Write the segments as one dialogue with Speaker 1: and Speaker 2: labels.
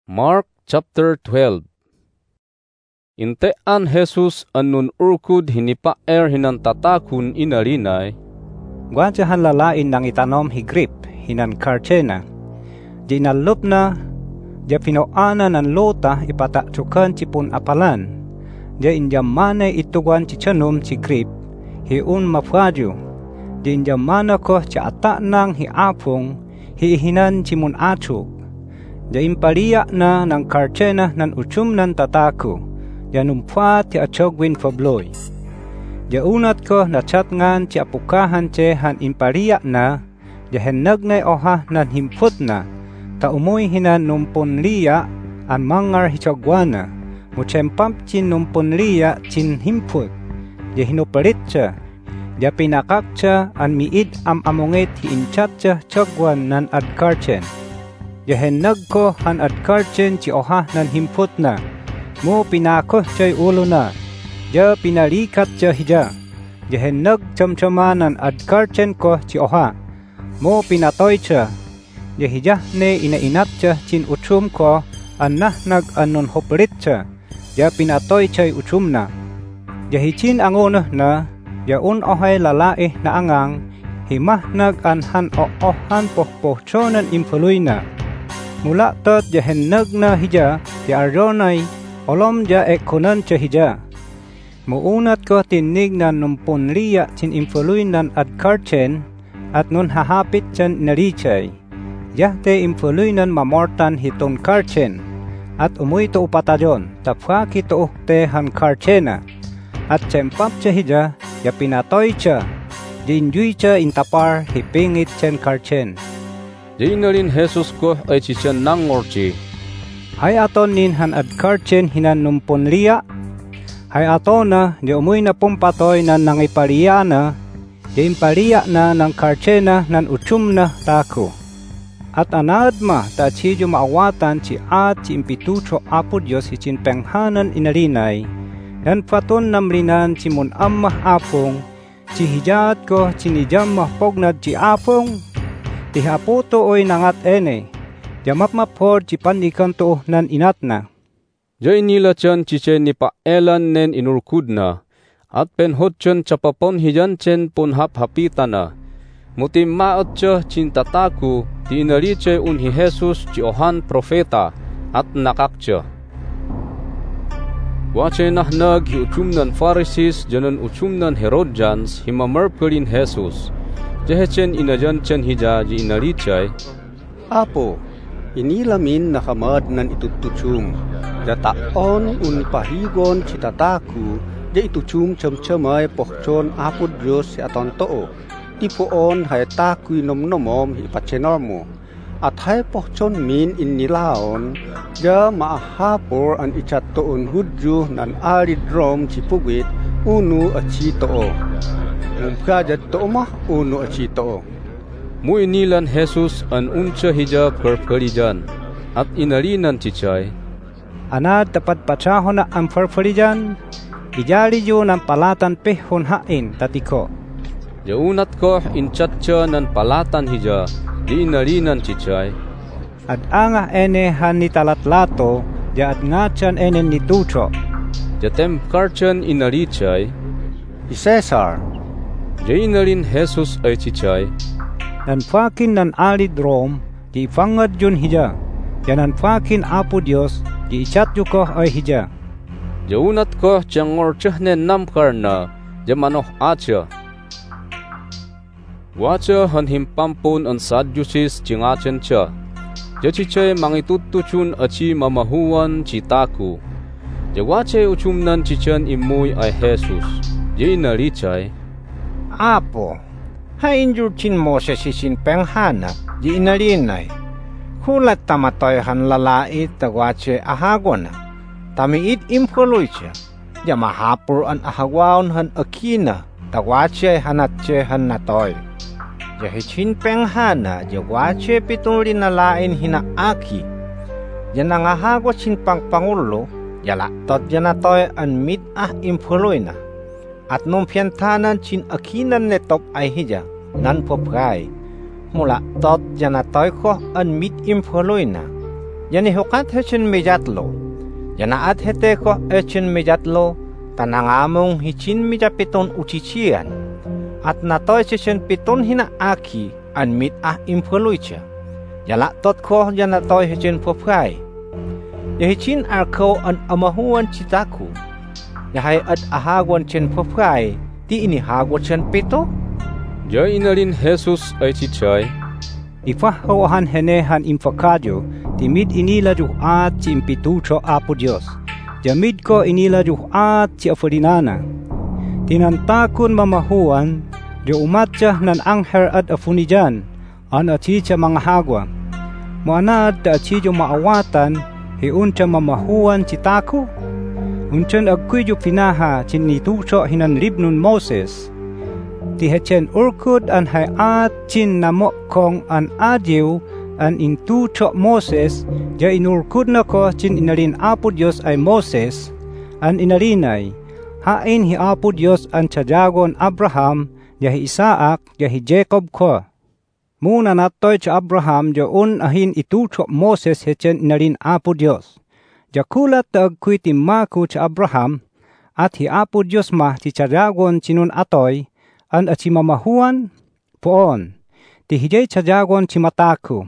Speaker 1: Mark chapter 12. Intean Jesus anun urkud hinipaer hinan tatakun inalinay.
Speaker 2: Gwadyahan lalain nang itanom higrip hinan karchena. Di nalup na, di pinoana nan lota ipatakchukan cipun apalan. Di injamane ituguan cicanum ci grip, hiun mafwadyo. Di injamana ko ci atak nang hiapong, hiihinan cimun achuk. Jaim palia na ng karchena nan uchum nan tataku, janumpwa ti achogwin fabloy. Jaunat ko na chatngan ti apukahan che han impalia na, jahenag na oha nan himput na, ta umuy hinan numpon liya an mangar hichogwana, muchempam chin numpon liya chin himput, jahinupalit cha, japinakak cha an miid amongit hiinchat cha chogwan nan adkarchen. Yahenag ko han adkarchen ci oha nan himput na. Mo pinako chay ulo na. Ya pinalikat cha hija. Yahenag chamchama nan adkarchen ko ci oha. Mo pinatoy cha. Yahija ne inainat cha chin uchum ko anah nag anon hoprit cha. Ya pinatoy chay uchum na. Yahichin angono na. Yaun ohay lalae na angang. Himah nag anhan ohan pohpochonan impuluy na. Mula tot jahenag na hija, di arjonay, olom ja ekonan cha hija. Muunat ko tinig na numpun liya chin impuluy nan adkarchen, at nun hahapit chan narichay. Yahte impuluy nan mamortan hiton karchen, at umuy to upatajon, tapwa kito te han karchena. At chempap cha hija, ya pinatoy cha, jinjuy cha intapar hipingit chen karchen.
Speaker 1: Di inalin Jesus ko ay chichen nang ngorchi.
Speaker 2: Hay aton nin han adkarchen hinan numpon liya. Hay aton na, di umuy na pumpatoy na nangiparia na, di imparia na ng karchena nan uchum na tako. At anad ma, ta chidyo maawatan chi at chi impitucho apo Diyos hichin penghanan inalinay, yan paton namrinan chi mun amah apong, chi hijat ko chinijam mahpognad chi apong, tihaputo oy nangat ene, jamapmapor cipan ikan to nan inat na.
Speaker 1: Jay nila chan chichen ni paelan nen inurkud na, at penhot chan chapapon hijan chen pun hap-hapita na. Mutim maot cha chin tataku, ti inali chay unhi Jesus ci ohan profeta, at nakakcha. Wachay nahnag hi uchum nan Pharisees janan uchum nan Herodians himamarpulin Jesus. Jahechen inajan chen hija ji inalichay.
Speaker 3: Apo, inilamin nakamad nan itutuchum. Dataon unipahigon citataku, ja ituchum chamchamay pohchon apo Diyos si aton too. Tipoon hay takuy nomnomom hipachenor At hay pohchon min inilaon, ja maahapor an ichattoon hudyo nan alidrom cipugit unu at chitoo. Mumkajat to mah uno achito.
Speaker 1: Mu inilan Jesus an uncha hija perperijan at inalinan chichay.
Speaker 2: Anad tapat pachahon na ang perperijan, ijali yo ng palatan pehon hain tatiko.
Speaker 1: Jaunat ko inchatcha nan palatan hija, di inalinan chichay.
Speaker 2: At anga ene han ni talatlato, ja at ngachan ene ni tucho.
Speaker 1: Jatem karchan inalichay.
Speaker 3: Cesar.
Speaker 1: Jay inalin Jesus ay chichay.
Speaker 2: Nan fakin nan alidrom, di fangad yun hija. Yan nan fakin apo Diyos, di ichat yu ko ay hija.
Speaker 1: Jaunat ko tiyang ngorchahnen namkar na, jamanoh atya. Wacha han himpampon an sadjusis chingachen cha. Jachichay mangitutuchun achi mamahuan chitaku. Jawachay uchumnan chichan imuy ay Jesus. Jay nalichay.
Speaker 4: Apo, hainjur chin Moses isin penghana, di inalinay. Hulat tamatoy han lalait tagwache ahagona. Tamiit impuluy siya. Di mahapur an ahagwaon han akina, tagwache hanatche han natoy. Di hichin penghana, di wache pituri nalain hinaaki. Di nangahagwa chin pangpangulo, di laktot di natoy an mit impuluy na. At nung piantanan chin akinan netop ay hija, nan popray. Mula tot janatoy ko an mit impoloy na. Yani hukat hechin mijatlo. Yanaat hete ko hechin mijatlo. Tanangamong hichin mijapiton uchichian. At natoy hechin piton hina aki an mit impuluicha. Yala tot ko yanatoy hechin popkai. Yahichin arko an amahuan citaku. Yahay at ahagwan chen popkai. Ti ini hagwan chen pito?
Speaker 1: Ja inalin Jesus ay chichay.
Speaker 2: Ifahawahan henehan infakadyo, timid inila at si impitucho Apo Diyos. Jamid ko inila at si afulinana. Tinantakon mamahuan, di umatya nan angher at afunijan, an achicha mga hagwa. Muanad da achijo maawatan, hiuncha mamahuan si tako. Unchan agkuyo pinaha chinitucho hinan libnun Moses. Tihechen urkud an hayat chin namok kong an adyew an intucho Moses, ja inurkud na ko chin inalin Apo Diyos ay Moses, an inalinay, hain hi Apo Diyos an tsadyagon Abraham, ja hi Isaac, ja hi Jacob ko. Muna natoy cha Abraham ja ahin itucho Moses hechen inalin Apo Diyos. Ja kulat ta agkuy timaku cha Abraham, at hi Apo Diyos ma ti tsadyagon chinun atoy, an achimamahuan poon, ti hijay tsadyagon chimataku.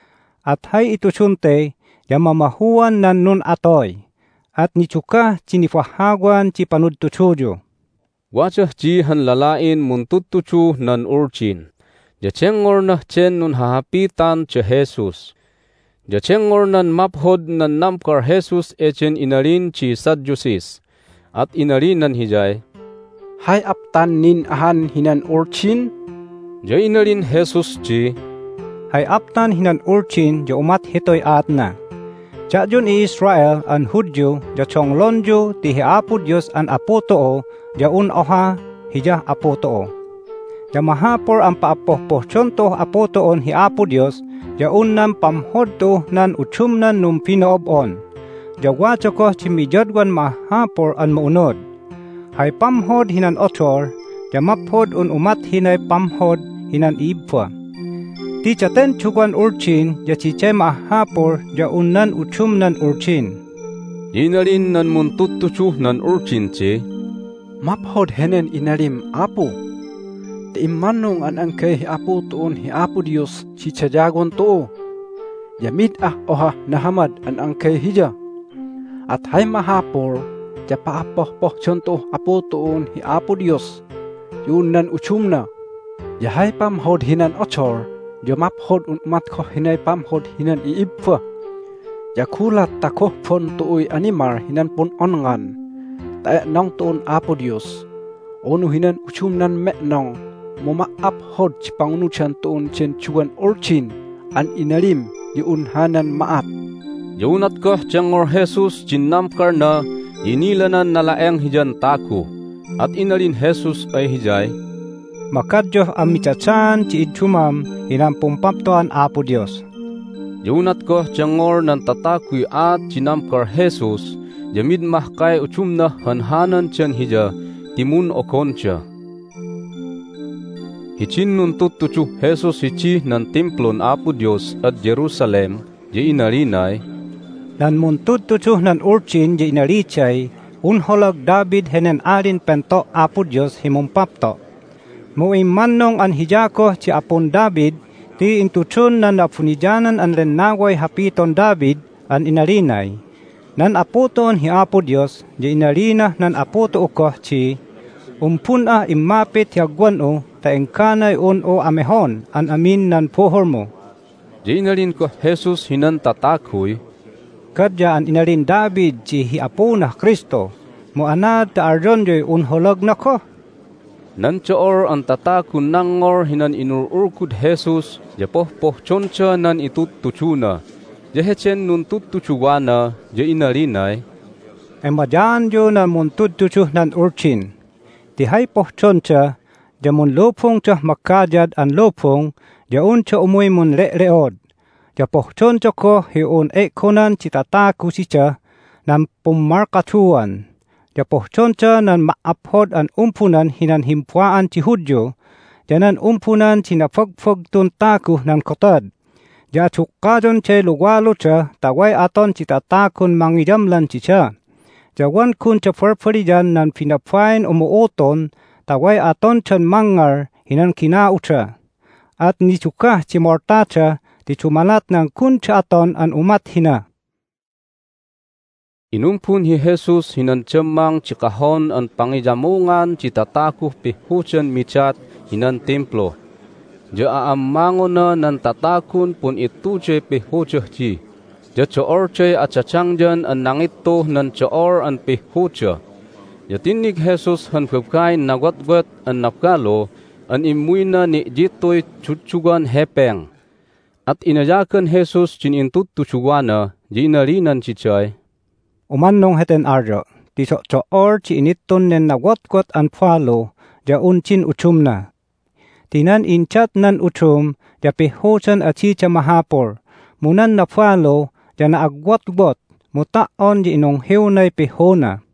Speaker 2: At hay ito sunte, yamamahuan nan nun atoy, at nichuka chinifahagwan chipanudtuchujo.
Speaker 1: Wachah jihan lalain muntuttuchu nan urchin. Jachengor na chen nun hahapitan cha Jesus. Jachengor nan maphod nan namkar Jesus echen inalin chi Sadducis. At inalin nan hijay.
Speaker 3: Hay aptan nin ahan hinan urchin?
Speaker 1: Ja inalin Jesus chi.
Speaker 2: Hay aptan hinan urchin ja umat hitoy atna. Chadyon Israel an Hudyo ja chonglonjo ti hi Apo Diyos an apotoo ja oha hija apotoo. Ja mahapor ang paapohpohchonto apotoon hi Apo Diyos ja unnam pamhodto nan uchumnan num pinoobon. Ja wachoko chimijadwan mahapor an maunod. Hay pamhod hinan ochor, ja maphod umat hinay pamhod hinan ibwa. Ti chaten chugan urchin, ja chichay mahapor, ja unnan uchumnan urchin.
Speaker 1: Inalin nan muntuttuchu nan urchin chi.
Speaker 3: Maphod henen inalim Apo. Ti imanong an angkay hi Apo tuon hi Apo Diyos si tsadyagon to. Yamid oha nahamad an angkay hija. At hay mahapor, ja paapoh chonto Apo tuon hi Apo Diyos. Yunan uchumna. Yahay pamhod hinan ochor. Ja maphod umat ko hinay pamhod hinan iibwa. Ja kulat tako pon tuoy animar hinan pon ongan. Tae nong tuon Apo Diyos. Onu hinan uchumnan nong. Mumaaphod chipangunuchan tuon chen chuan urchin. An inalim yunhanan maat.
Speaker 1: Yunat ko chengor Jesus chinnamkar na inilanan nalaeng hijan taku. At inalin Jesus ay hijay.
Speaker 2: Makadyo amitachan ci idchumam hinampumpaptoan Apo Diyos.
Speaker 1: Yunat ko chengor nan tatakuy at chinamkar Jesus. Jamid mahkay uchumna hanhanan chen hija timun okoncha. Hichin nun tuttuchu Jesus hichi nan templon Apo Diyos at Jerusalem. Di inalinay.
Speaker 2: Nan muntuttuchu nan urchin di inalichay. Unholag David henen alin pento Apo Diyos himumpapto. Muimanong an hijako ci apon David, ti intuchun nan apunijanan an lennaway hapiton David an inalinay. Nan apoton hi Apo Diyos, di inalina nan apoto uko ci, umpuna imapit yagwan o, ta engkanay o amehon an amin nan pohor mo.
Speaker 1: Di inalin ko Jesus hinan tatakoy.
Speaker 2: Kadya an inalin David ci hi apona Kristo, mo anad ta arjon joy unholag na ko.
Speaker 1: Nanchoor ang tatakun nangor hinan inururkud Jesus, japoh choncha nan ituttuchuna. Jehechen nun tuttuchuwana, je inalinay.
Speaker 2: Emajan jo nan muntuttuchu nan urchin. Tihay choncha, jamun lopong cha makajad an lopong, jaun cha umuy mun reod. Japoh choncha ko hiun ekonan citataku sicha, nan pumarkatuan. Japoh choncha nan maaphod an umpunan hinan himpwaan ci Hudyo, janan umpunan cinapagpag tuntaku nan kotad. Ja chukajon che luwalo cha tawai aton citatakun mangijamlan cica. Jawan kun cha farfarijan nan pinapain umuoton tawai aton chan mangar hinan kina ucha. At ni cukah cimorta cha di cumalat ng kun cha aton an umat hina.
Speaker 1: Inumpun hi Jesus hinan cemang cikahon an pangijamungan citatakuh pihujan micat hinan templo. Ja aamangona nan tatakun pun itu je pihujah ji. Ja coor je acacangjan an nangito nan coor an pihujah. Ja tinig Jesus han fubkay nagwat-gwat an napkalo an imuina ni jitoy chuchugan hepeng. At inayakan Jesus jinintut tuchuwana jinarinan cicay.
Speaker 2: Umannong heten arjo, ti coor ci initon nen nagwat-gwat an palo ja uncin uchumna. Tinan inchat nan uchum, ja pihujan aci ca mahapor. Munan na palo, ja naagwat-gwat, mutaon di inong hiunay pihona.